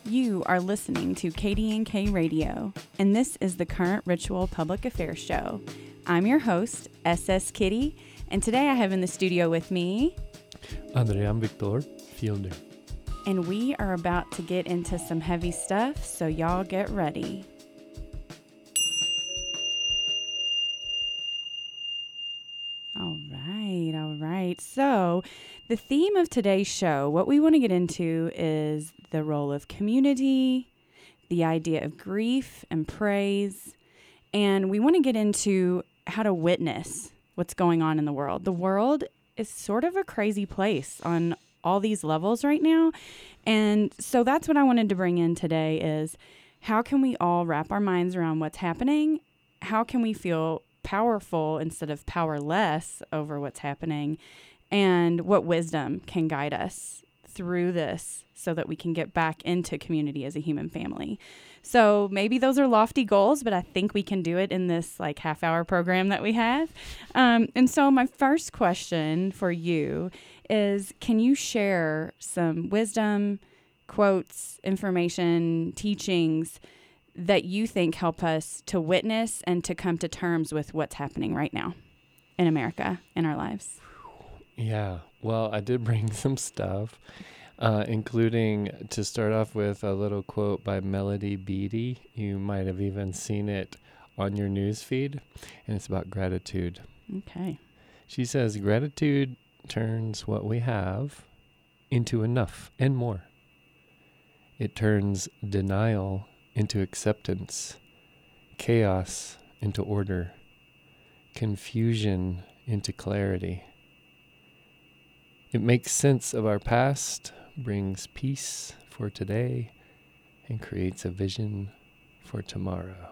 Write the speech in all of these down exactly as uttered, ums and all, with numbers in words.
You are listening to K D N K Radio, and this is the Current Ritual Public Affairs Show. I'm your host, S S Kitty, and today I have in the studio with me... Adrian Victor Fielder. And we are about to get into some heavy stuff, so y'all get ready. All right, all right. So the theme of today's show, what we want to get into is the role of community, the idea of grief and praise, and we want to get into how to witness what's going on in the world. The world is sort of a crazy place on all these levels right now. And so that's what I wanted to bring in today is how can we all wrap our minds around what's happening? How can we feel powerful instead of powerless over what's happening? And what wisdom can guide us through this so that we can get back into community as a human family. So maybe those are lofty goals, but I think we can do it in this like half hour program that we have. Um, and so my first question for you is, can you share some wisdom, quotes, information, teachings that you think help us to witness and to come to terms with what's happening right now in America, in our lives? Yeah, well, I did bring some stuff, uh, including to start off with a little quote by Melody Beattie. You might have even seen it on your news feed, and it's about gratitude. Okay. She says, gratitude turns what we have into enough and more. It turns denial into acceptance, chaos into order, confusion into clarity. It makes sense of our past, brings peace for today, and creates a vision for tomorrow.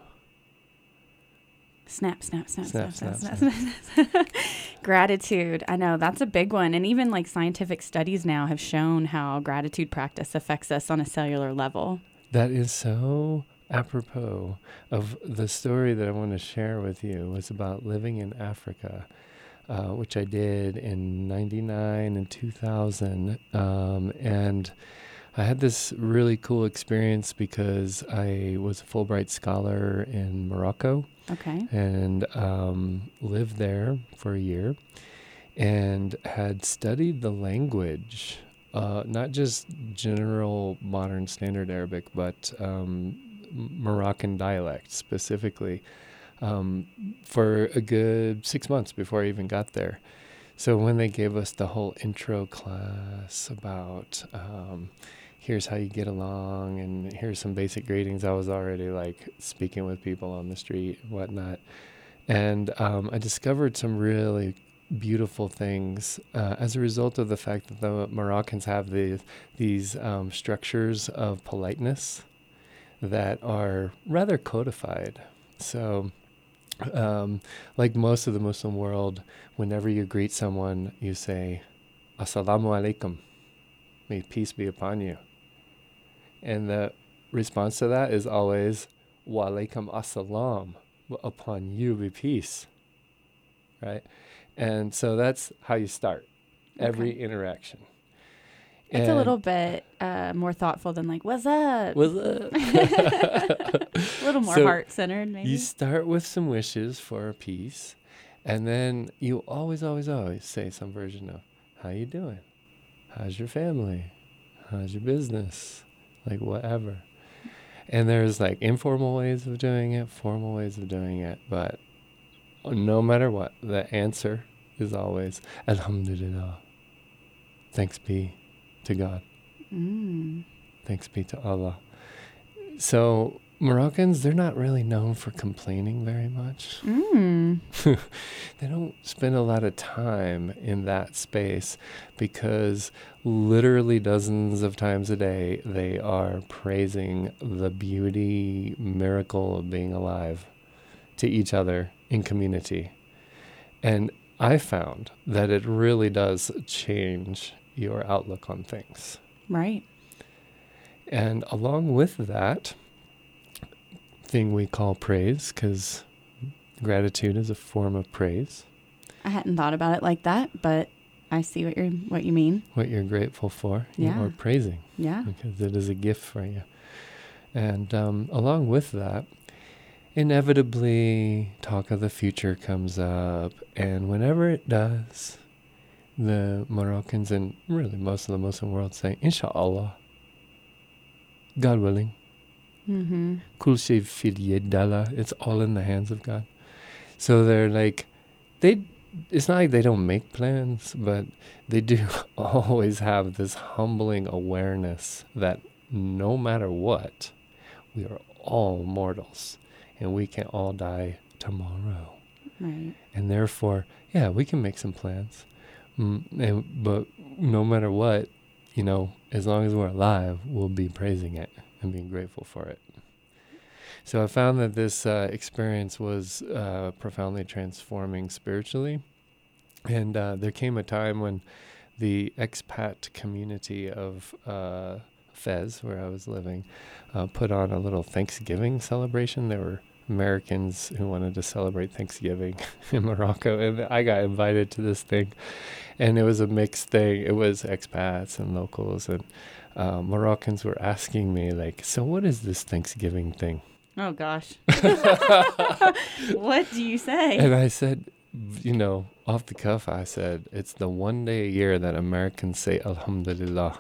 Snap, snap, snap, snap, Snap, snap, snap, snap, snap. Gratitude. I know that's a big one. And even like scientific studies now have shown how gratitude practice affects us on a cellular level. That is so apropos of the story that I want to share with you. Was about living in Africa, uh, which I did in ninety-nine and two thousand. Um, and I had this really cool experience because I was a Fulbright scholar in Morocco. Okay. And um, lived there for a year and had studied the language, uh, not just general modern standard Arabic, but um, Moroccan dialect specifically, um, for a good six months before I even got there. So when they gave us the whole intro class about um, here's how you get along, and here's some basic greetings, I was already like speaking with people on the street and whatnot. And um, I discovered some really beautiful things uh, as a result of the fact that the Moroccans have these, these um, structures of politeness that are rather codified. So um, like most of the Muslim world, whenever you greet someone, you say, Assalamu alaikum, may peace be upon you. And the response to that is always, wa alaikum assalam, upon you be peace, right? And so that's how you start every Okay. interaction. It's And a little bit uh, more thoughtful than like, what's up? What's up? A little more So heart-centered, maybe. You start with some wishes for peace, and then you always, always, always say some version of, how you doing? How's your family? How's your business? Like whatever. And there's like informal ways of doing it, formal ways of doing it, but no matter what, the answer is always, Alhamdulillah. Thanks be to God. Mm. Thanks be to Allah. So Moroccans, they're not really known for complaining very much. Mm. They don't spend a lot of time in that space because literally dozens of times a day they are praising the beauty, miracle of being alive to each other in community. And I found that it really does change your outlook on things. Right. And along with that thing we call praise, because gratitude is a form of praise. I hadn't thought about it like that, but I I see what you're what you mean. what you're grateful for, Yeah. or praising, Yeah. because it is a gift for you. And um, along with that, inevitably, talk of the future comes up, and whenever it does, the Moroccans and really most of the Muslim world say, Inshallah, God willing, Mm-hmm. Kul shay fi yadillah, it's all in the hands of God. So they're like, they. It's not like they don't make plans, but they do always have this humbling awareness that no matter what, we are all mortals and we can all die tomorrow. Right. And therefore, yeah, we can make some plans. Mm, and, but no matter what, you know, as long as we're alive, we'll be praising it and being grateful for it. So I found that this uh, experience was uh, profoundly transforming spiritually. And uh, there came a time when the expat community of uh, Fez, where I was living, uh, put on a little Thanksgiving celebration. There were Americans who wanted to celebrate Thanksgiving in Morocco, and I got invited to this thing. And it was a mixed thing. It was expats and locals, and uh, Moroccans were asking me, like, so what is this Thanksgiving thing? Oh, gosh. What do you say? And I said, you know, off the cuff, I said, it's the one day a year that Americans say, Alhamdulillah,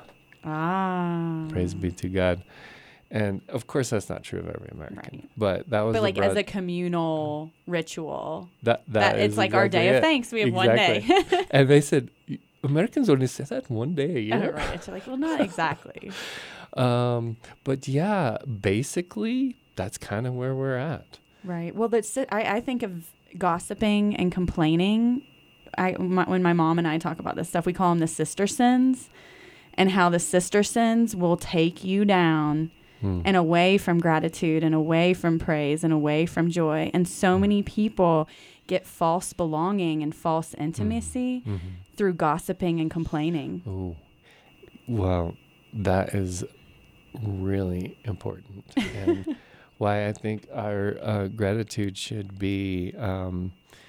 Ah. praise be to God. And of course, that's not true of every American. Right. But that was But the like broad, as a communal ritual, that, that, that it's is like our exactly day of it. thanks. We have Exactly. one day. And they said, Americans only say that one day a year. Oh, right. It's like, well, not exactly. Um, but yeah, basically, that's kind of where we're at. Right. Well, that's I, I think of gossiping and complaining. I my, when my mom and I talk about this stuff, we call them the sister sins, and how the sister sins will take you down Hmm. and away from gratitude and away from praise and away from joy. And so many people get false belonging and false intimacy Mm-hmm. through gossiping and complaining. Oh, well, that is really important, and why I think our uh, gratitude should be um,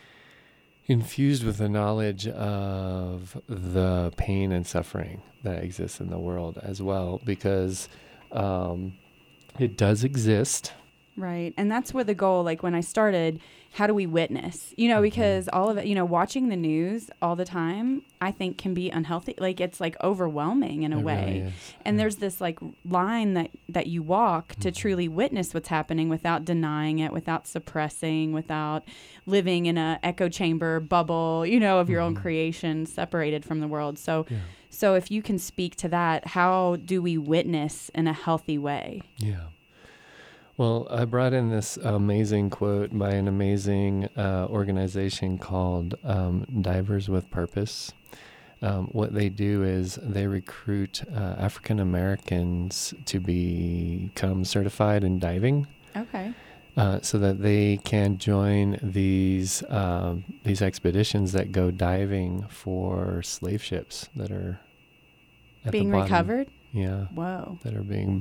infused with the knowledge of the pain and suffering that exists in the world as well, because um, it does exist. Right. And that's where the goal, like when I started, how do we witness? You know, Mhm. because all of it, you know, watching the news all the time, I think can be unhealthy. Like it's like overwhelming in a It way. really is. And Yeah. there's this like line that, that you walk to Mhm. truly witness what's happening without denying it, without suppressing, without living in a echo chamber bubble, you know, of your own Mhm. creation, separated from the world. So, Yeah. so if you can speak to that, how do we witness in a healthy way? Yeah. Well, I brought in this amazing quote by an amazing uh, organization called um, Divers with Purpose. Um, what they do is they recruit uh, African Americans to become certified in diving, Okay. uh, so that they can join these um, these expeditions that go diving for slave ships that are at Being the bottom. recovered? Yeah. Whoa. That are being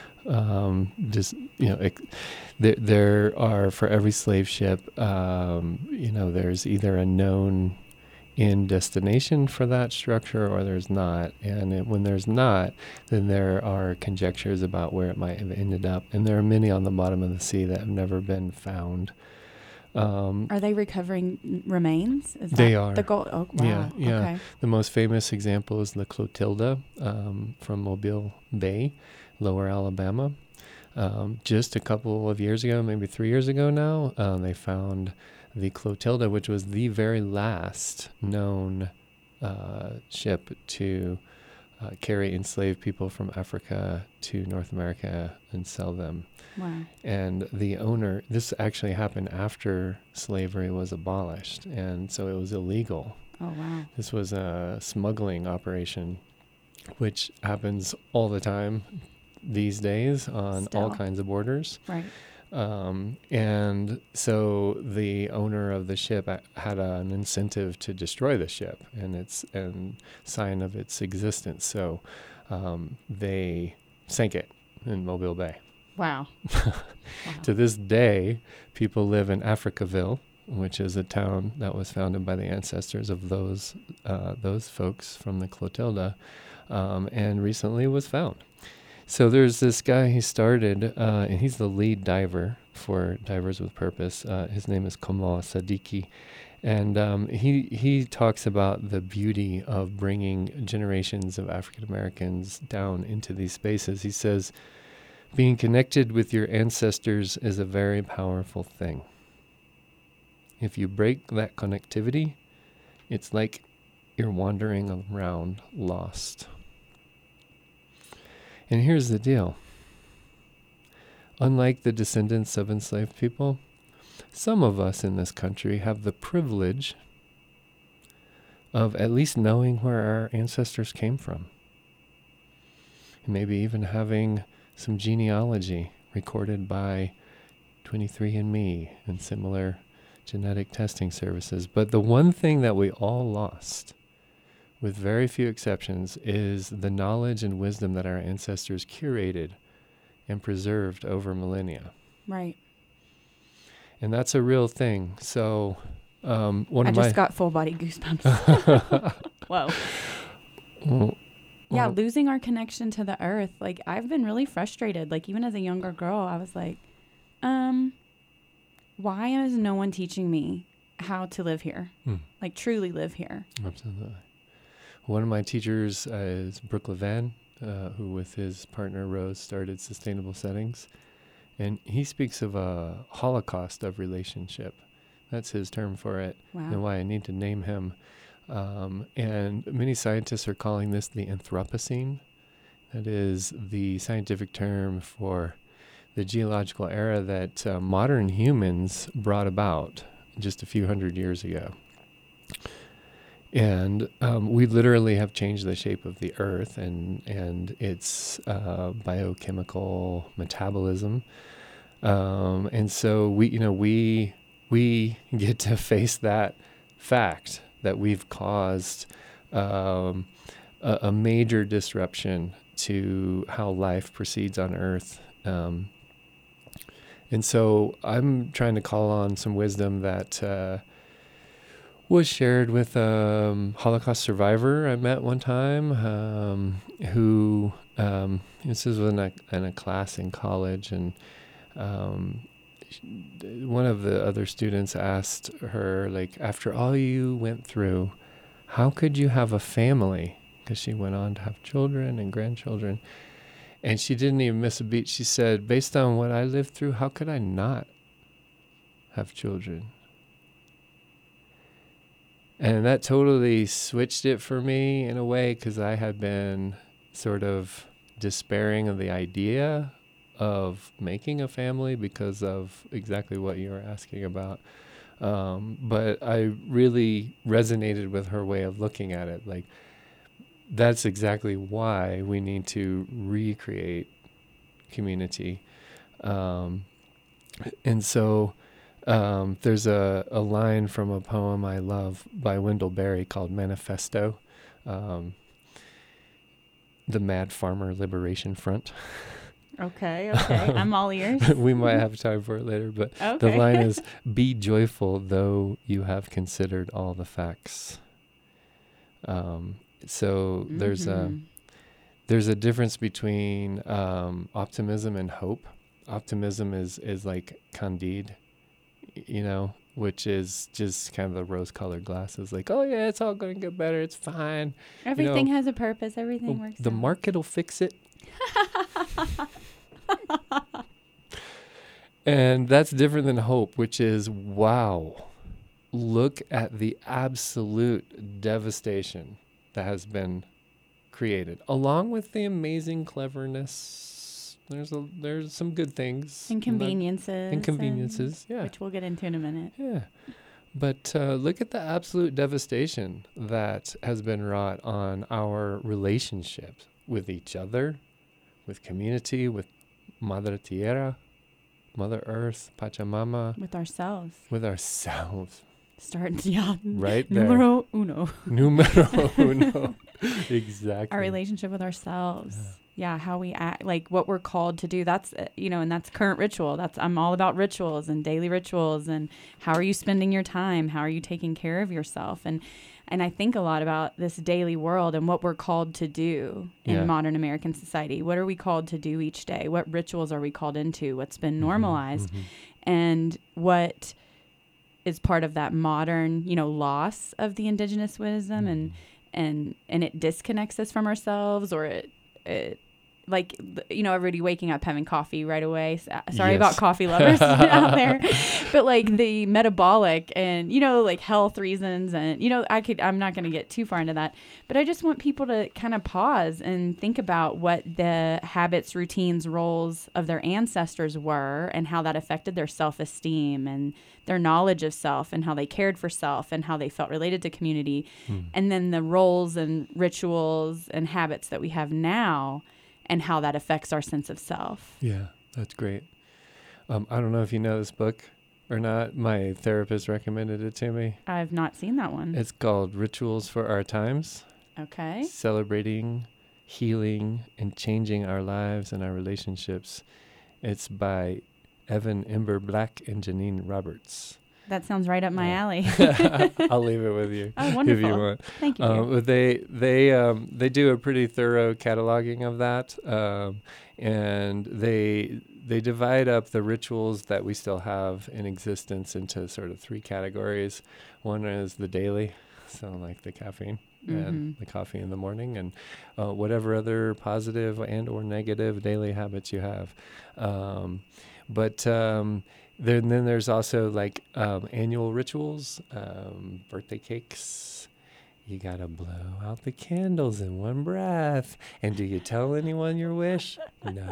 um, just, you know, ex- there, there are, for every slave ship, um, you know, there's either a known end destination for that structure or there's not. And it, when there's not, then there are conjectures about where it might have ended up. And there are many on the bottom of the sea that have never been found. Um, Are they recovering remains? Is They that are. the goal? Oh, wow. Yeah, yeah. Okay. The most famous example is the Clotilda um, from Mobile Bay, Lower Alabama. Um, just a couple of years ago, maybe three years ago now, um, they found the Clotilda, which was the very last known uh, ship to uh, carry enslaved people from Africa to North America and sell them. Wow. And the owner, this actually happened after slavery was abolished, and so it was illegal. Oh, wow. This was a smuggling operation, which happens all the time these days on all Still. kinds of borders. Right. Um, and so the owner of the ship a- had a, an incentive to destroy the ship and its and sign of its existence. So um, they sank it in Mobile Bay. Wow. Wow. To this day, people live in Africaville, which is a town that was founded by the ancestors of those uh, those folks from the Clotilda, um, and recently was found. So there's this guy he started, uh, and he's the lead diver for Divers with Purpose. Uh, his name is Kamal Sadiki. And um, he he talks about the beauty of bringing generations of African Americans down into these spaces. He says, being connected with your ancestors is a very powerful thing. If you break that connectivity, it's like you're wandering around lost. And here's the deal. Unlike the descendants of enslaved people, some of us in this country have the privilege of at least knowing where our ancestors came from. And maybe even having some genealogy recorded by twenty-three and me and similar genetic testing services. But the one thing that we all lost, with very few exceptions, is the knowledge and wisdom that our ancestors curated and preserved over millennia. Right. And that's a real thing. So um, one I of just my got full body goosebumps. Whoa. well, Yeah, well, losing our connection to the earth. Like, I've been really frustrated. Like, even as a younger girl, I was like, um, why is no one teaching me how to live here? Hmm. Like, truly live here. Absolutely. One of my teachers uh, is Brooke Levan, uh, who with his partner Rose started Sustainable Settings. And he speaks of a holocaust of relationship. That's his term for it, Wow. and why I need to name him. Um, and many scientists are calling this the Anthropocene. That is the scientific term for the geological era that uh, modern humans brought about just a few hundred years ago. And um, we literally have changed the shape of the earth and, and its uh, biochemical metabolism. Um, and so we, you know, we, we get to face that fact that we've caused um, a, a major disruption to how life proceeds on earth. Um, and so I'm trying to call on some wisdom that uh, was shared with a um, Holocaust survivor I met one time, um, who, um, this was in a, in a class in college, and um, one of the other students asked her, like, after all you went through, how could you have a family? Because she went on to have children and grandchildren. And she didn't even miss a beat. She said, based on what I lived through, how could I not have children? And that totally switched it for me in a way, because I had been sort of despairing of the idea of making a family because of exactly what you were asking about. Um, but I really resonated with her way of looking at it. Like, that's exactly why we need to recreate community. Um, and so um, there's a, a line from a poem I love by Wendell Berry called Manifesto, um, the Mad Farmer Liberation Front. Okay, okay. I'm all ears. We might have time for it later, but Okay. the line is, be joyful though you have considered all the facts. Um, so mm-hmm. there's a there's a difference between um, optimism and hope. Optimism is, is like Candide, you know, which is just kind of the rose-colored glasses. Like, oh yeah, it's all going to get better. It's fine. Everything you know, has a purpose. Everything well, works The out. market will fix it. And that's different than hope, which is, wow, look at the absolute devastation that has been created, along with the amazing cleverness. There's a there's some good things. Inconveniences. Inconveniences, and, yeah. Which we'll get into in a minute. Yeah. But uh, look at the absolute devastation that has been wrought on our relationships with each other, with community, with Madre Tierra, Mother Earth, Pachamama. With ourselves. With ourselves. Start, yeah. Right there. Numero uno. Numero uno. Exactly. Our relationship with ourselves. Yeah. yeah, how we act, like what we're called to do. That's, uh, you know, and that's current ritual. That's, I'm all about rituals and daily rituals and how are you spending your time? How are you taking care of yourself? And, and I think a lot about this daily world and what we're called to do in Yeah. modern American society. What are we called to do each day? What rituals are we called into? What's been normalized? Mm-hmm. And what is part of that modern, you know, loss of the indigenous wisdom, Mm-hmm. and and and it disconnects us from ourselves, or it it like, you know, everybody waking up having coffee right away. Sorry Yes. about coffee lovers out there, but like the metabolic and, you know, like health reasons, and, you know, I could, I'm not going to get too far into that, but I just want people to kind of pause and think about what the habits, routines, roles of their ancestors were and how that affected their self-esteem and their knowledge of self and how they cared for self and how they felt related to community. Hmm. And then the roles and rituals and habits that we have now, and how that affects our sense of self. Yeah, that's great. Um, I don't know if you know this book or not. My therapist recommended it to me. I've not seen that one. It's called Rituals for Our Times. Okay. Celebrating, healing, and changing our lives and our relationships. It's by Evan Ember Black and Janine Roberts. That sounds right up my Yeah. alley. I'll leave it with you. Oh, If wonderful. you want. Thank you. Um, but they they um, they do a pretty thorough cataloging of that, um, and they they divide up the rituals that we still have in existence into sort of three categories. One is the daily, so like the caffeine and Mhm. the coffee in the morning, and uh, whatever other positive and or negative daily habits you have. Um, but um, Then, then there's also like um, annual rituals, um, birthday cakes. You gotta blow out the candles in one breath. And do you tell anyone your wish? No.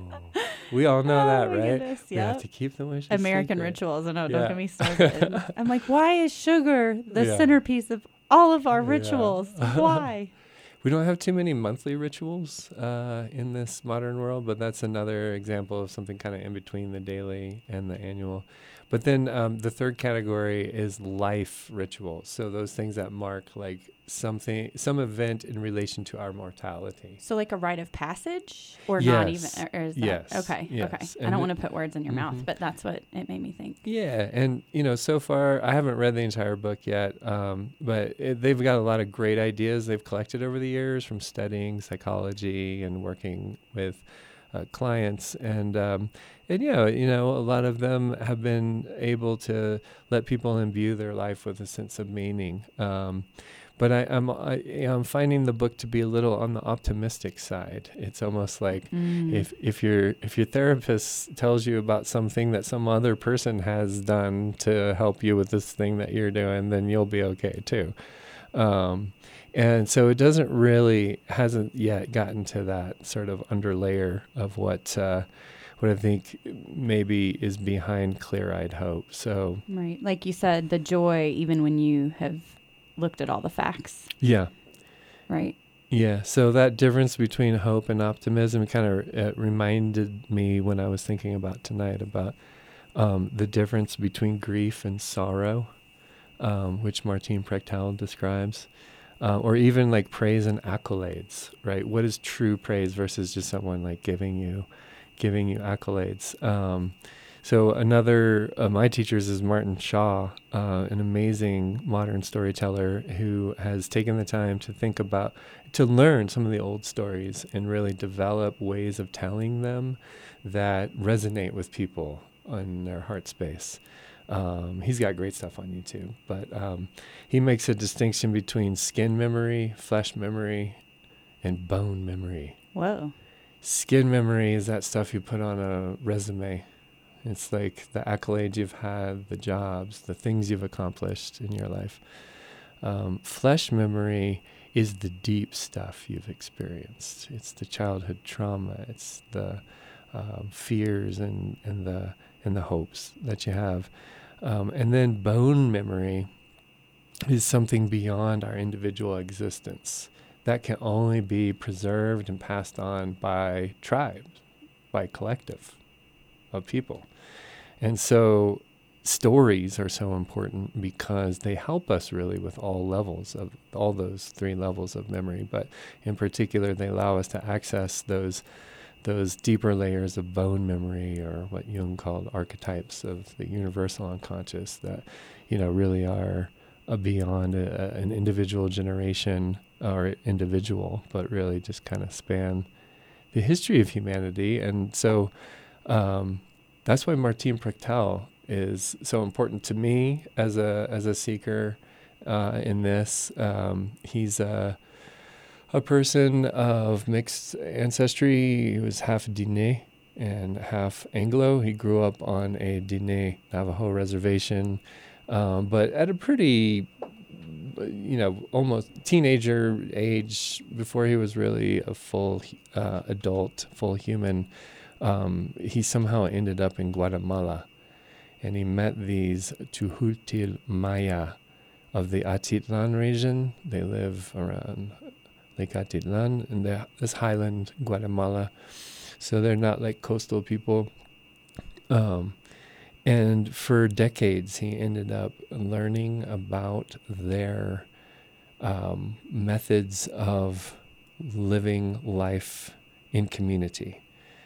We all know Oh that, my right? goodness, We have yep. to keep the wish a American secret. rituals. I know, Yeah. don't get me started. I'm like, why is sugar the Yeah. centerpiece of all of our Yeah. rituals? Why? We don't have too many monthly rituals uh, in this modern world, but that's another example of something kind of in between the daily and the annual. But then um, the third category is life rituals. So those things that mark like something, some event in relation to our mortality. So like a rite of passage, or not even? Yes. Or, or is that Yes. okay? Yes. Okay. I And don't it- want to put words in your mouth, Mhm. but that's what it made me think. Yeah, and you know, so far I haven't read the entire book yet, um, but it, they've got a lot of great ideas they've collected over the years from studying psychology and working with uh, clients, and um, and yeah, you know, a lot of them have been able to let people imbue their life with a sense of meaning. Um, But I, I'm I, I'm finding the book to be a little on the optimistic side. It's almost like Mm. if if your if your therapist tells you about something that some other person has done to help you with this thing that you're doing, then you'll be okay too. Um, and so it doesn't really hasn't yet gotten to that sort of underlayer of what uh, what I think maybe is behind Clear-Eyed Hope. So Right. Like you said, the joy, even when you have looked at all the facts, yeah. right? Yeah, so that difference between hope and optimism kind of uh, reminded me when I was thinking about tonight about um, the difference between grief and sorrow, um, which Martine Prechtel describes, uh, or even like praise and accolades, right? What is true praise versus just someone like giving you, giving you accolades? Um, So another of my teachers is Martin Shaw, uh, an amazing modern storyteller who has taken the time to think about, to learn some of the old stories and really develop ways of telling them that resonate with people in their heart space. Um, he's got great stuff on YouTube, but um, he makes a distinction between skin memory, flesh memory, and bone memory. Whoa. Skin memory is that stuff you put on a resume. It's like the accolades you've had, the jobs, the things you've accomplished in your life. Um, flesh memory is the deep stuff you've experienced. It's the childhood trauma. It's the um, fears and, and the and the hopes that you have. Um, and then bone memory is something beyond our individual existence that can only be preserved and passed on by tribes, by collective of people. And so stories are so important because they help us really with all levels of all those three levels of memory. But in particular, they allow us to access those those deeper layers of bone memory, or what Jung called archetypes of the universal unconscious, that, you know, really are uh, beyond a, an individual generation or individual, but really just kind of span the history of humanity. And so um, that's why Martin Prechtel is so important to me as a as a seeker uh, in this. Um, he's a a person of mixed ancestry. He was half Diné and half Anglo. He grew up on a Diné Navajo reservation, um, but at a pretty, you know, almost teenager age, before he was really a full uh, adult, full human. Um, he somehow ended up in Guatemala. And he met these Chuhutil Maya of the Atitlan region. They live around Lake Atitlan in the, this highland Guatemala. So they're not like coastal people. Um, and for decades, he ended up learning about their um, methods of living life in community.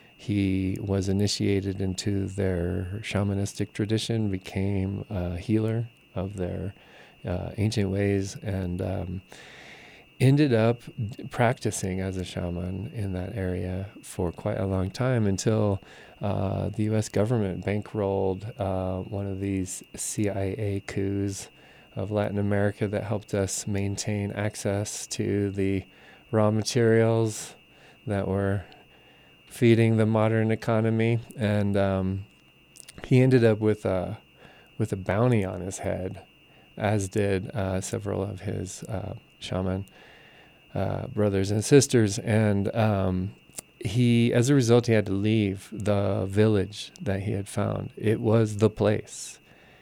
He was initiated into their shamanistic tradition, became a healer of their uh, ancient ways, and um, ended up practicing as a shaman in that area for quite a long time, until uh, the U S government bankrolled uh, one of these C I A coups of Latin America that helped us maintain access to the raw materials that were feeding the modern economy. And um, he ended up with a with a bounty on his head, as did uh, several of his uh, shaman uh, brothers and sisters. And um, he, as a result, he had to leave the village that he had found. It was the place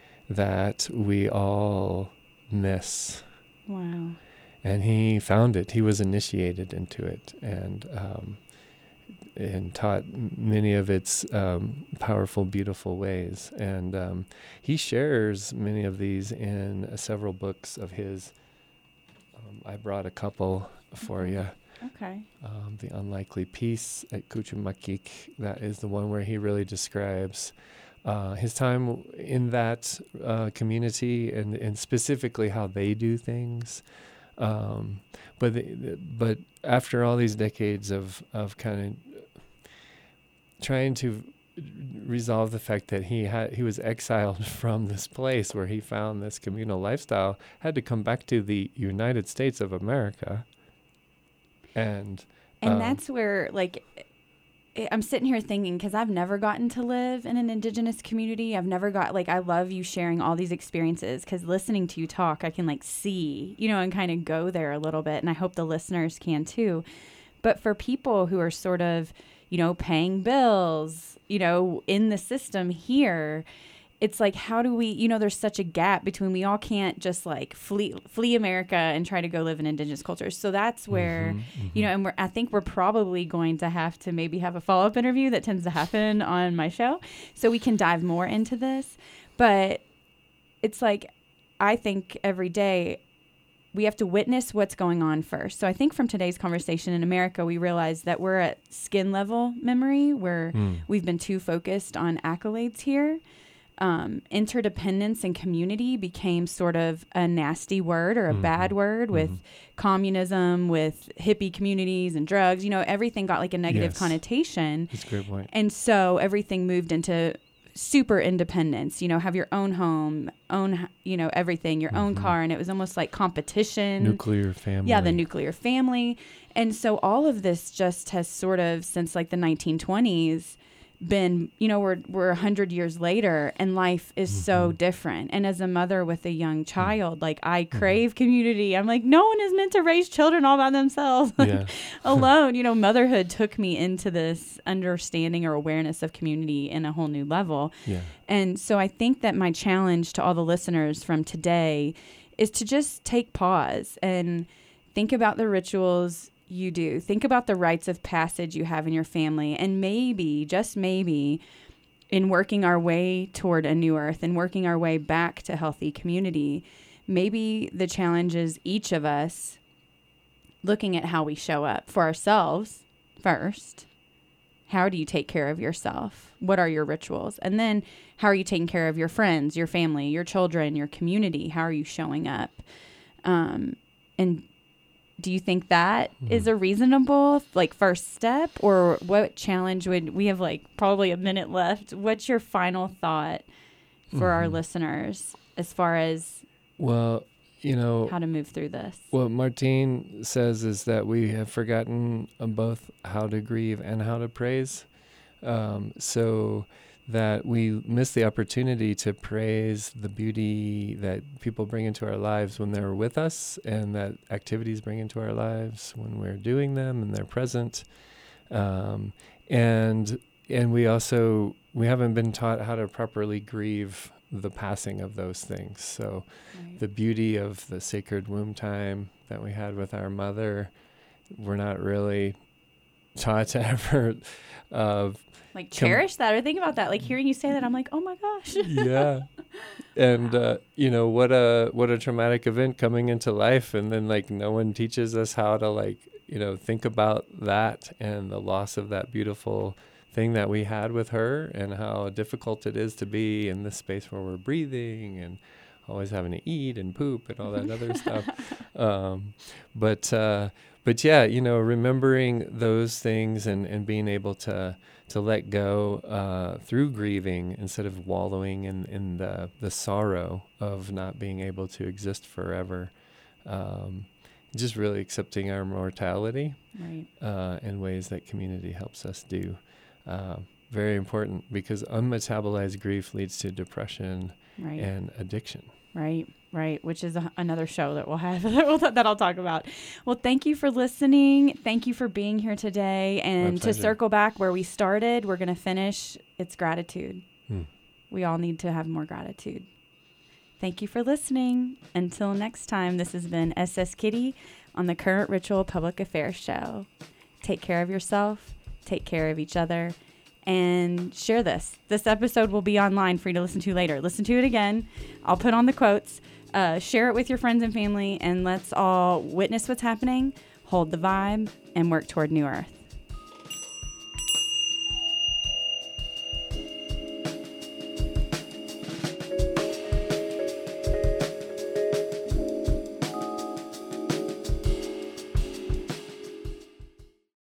that we all miss. Wow. And he found it. He was initiated into it, and um, and taught many of its um, powerful, beautiful ways. And um, he shares many of these in uh, several books of his. Um, I brought a couple for Okay. you. Okay. Um, the Unlikely Peace at Cuchumaquic, that is the one where he really describes uh, his time in that uh, community, and, and specifically how they do things. Um, but the, but after all these decades of, of kind of trying to resolve the fact that he had he was exiled from this place where he found this communal lifestyle, had to come back to the United States of America. And And um, that's where, like, I- I'm sitting here thinking, because I've never gotten to live in an Indigenous community. I've never got, like, I love you sharing all these experiences, because listening to you talk, I can, like, see, you know, and kind of go there a little bit. And I hope the listeners can too. But for people who are sort of, you know, paying bills, you know, in the system here, it's like, how do we, you know, there's such a gap between, we all can't just like flee, flee America and try to go live in Indigenous cultures. So that's where, mhm, mhm. you know, and we're, I think we're probably going to have to maybe have a follow-up interview. That tends to happen on my show, so we can dive more into this. But it's like, I think every day we have to witness what's going on first. So I think from today's conversation in America, we realize that we're at skin level memory, where Mm. we've been too focused on accolades here. Um, interdependence and community became sort of a nasty word, or a Mhm. bad word, with Mhm. communism, with hippie communities and drugs. You know, everything got like a negative Yes. connotation. That's a great point. And so everything moved into super independence, you know, have your own home, own, you know, everything, your own Mhm. car. And it was almost like competition. Nuclear family. Yeah, the nuclear family. And so all of this just has sort of, since like the nineteen twenties, been, you know, we're we're a hundred years later, and life is so Mhm. different. And as a mother with a young child, like, I crave community. I'm like, no one is meant to raise children all by themselves, like, Yeah. alone. You know, motherhood took me into this understanding or awareness of community in a whole new level. Yeah. And so I think that my challenge to all the listeners from today is to just take pause and think about the rituals you do. Think about the rites of passage you have in your family, and maybe, just maybe, in working our way toward a new earth and working our way back to healthy community, maybe the challenge is each of us looking at how we show up for ourselves first. How do you take care of yourself? What are your rituals? And then how are you taking care of your friends, your family, your children, your community? How are you showing up? Um, and do you think that mm. is a reasonable like first step, or what challenge would we have? Like probably a minute left. What's your final thought for mm-hmm. our listeners as far as well, you know, how to move through this? What Martine says is that we have forgotten both how to grieve and how to praise. Um, so that we miss the opportunity to praise the beauty that people bring into our lives when they're with us, and that activities bring into our lives when we're doing them and they're present. Um, and and we also, we haven't been taught how to properly grieve the passing of those things. So right. the beauty of the sacred womb time that we had with our mother, we're not really taught to ever uh, like cherish com- that or think about that. Like hearing you say that, I'm like, oh my gosh. Yeah. And, uh, you know, what a, what a traumatic event coming into life. And then like no one teaches us how to like, you know, think about that and the loss of that beautiful thing that we had with her, and how difficult it is to be in this space where we're breathing and always having to eat and poop and all that other stuff. Um, but, uh, but yeah, you know, remembering those things and, and being able to, to let go, uh, through grieving instead of wallowing in, in the, the sorrow of not being able to exist forever. Um, just really accepting our mortality, right. uh, in ways that community helps us do. Uh, very important, because unmetabolized grief leads to depression right. and addiction. Right, right, which is a, another show that we'll have that I'll talk about. Well, thank you for listening. Thank you for being here today. And to circle back where we started, we're going to finish. It's gratitude. Hmm. We all need to have more gratitude. Thank you for listening. Until next time, this has been S S Kitty on the Current Ritual Public Affairs Show. Take care of yourself. Take care of each other, and share this. This episode will be online for you to listen to later. Listen to it again. I'll put on the quotes. Uh, share it with your friends and family, and let's all witness what's happening, hold the vibe, and work toward New Earth.